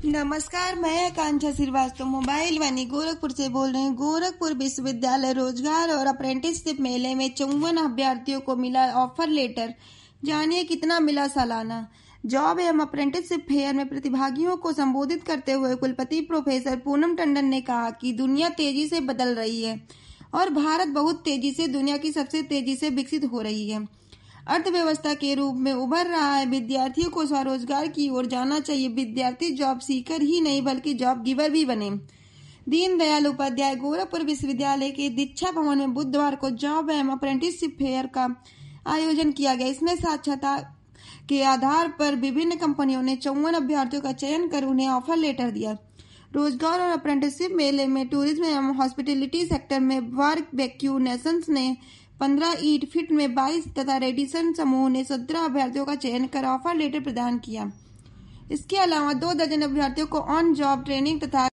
नमस्कार, मैं आकांक्षा श्रीवास्तव मोबाइल वानी गोरखपुर से बोल रहे हैं। गोरखपुर विश्वविद्यालय रोजगार और अप्रेंटिसशिप मेले में 54 अभ्यर्थियों को मिला ऑफर लेटर। जानिए कितना मिला सालाना। जॉब एवं अप्रेंटिसशिप फेयर में प्रतिभागियों को संबोधित करते हुए कुलपति प्रोफेसर पूनम टंडन ने कहा कि दुनिया तेजी से बदल रही है और भारत बहुत तेजी से दुनिया की सबसे तेजी से विकसित हो रही है। अर्थव्यवस्था के रूप में उभर रहा है। विद्यार्थियों को स्वरोजगार की ओर जाना चाहिए। विद्यार्थी जॉब सीकर ही नहीं बल्कि जॉब गिवर भी बने। दीनदयाल उपाध्याय गोरखपुर विश्वविद्यालय के दीक्षा भवन में बुधवार को जॉब एवं अप्रेंटिसशिप फेयर का आयोजन किया गया। इसमें साक्षरता के आधार पर विभिन्न कंपनियों ने 54 अभ्यर्थियों का चयन कर उन्हें ऑफर लेटर दिया। रोजगार और अप्रेंटिसशिप मेले में टूरिज्म एवं हॉस्पिटैलिटी सेक्टर में वर्क वैक्यू नेशंस ने 15, ईट फिट में 22 तथा रेडिसन समूह ने 17 अभ्यर्थियों का चयन कर ऑफर लेटर प्रदान किया। इसके अलावा 2 दर्जन अभ्यर्थियों को ऑन जॉब ट्रेनिंग तथा